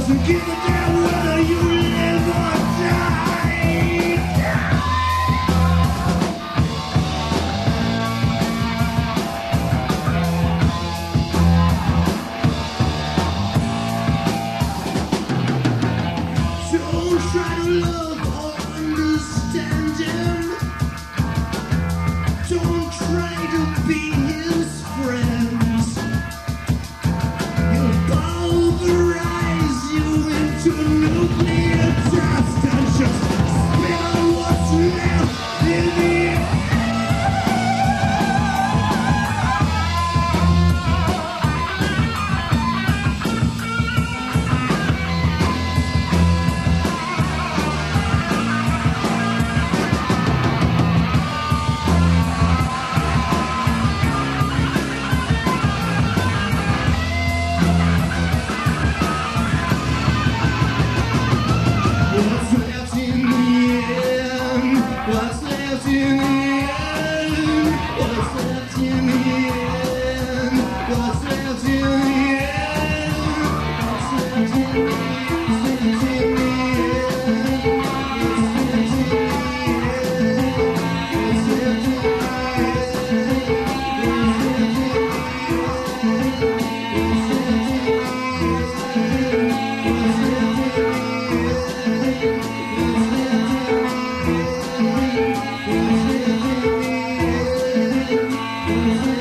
doesn't give a damn whether you live or die. Don't try to love or understand him. Don't try to be his friends. He'll pulverize you into nuclear dust and just spit on what's left in the air. What's left in the end? What's left in the end? What's left in the end? What's left in the end? What's left in the end? What's left in the end?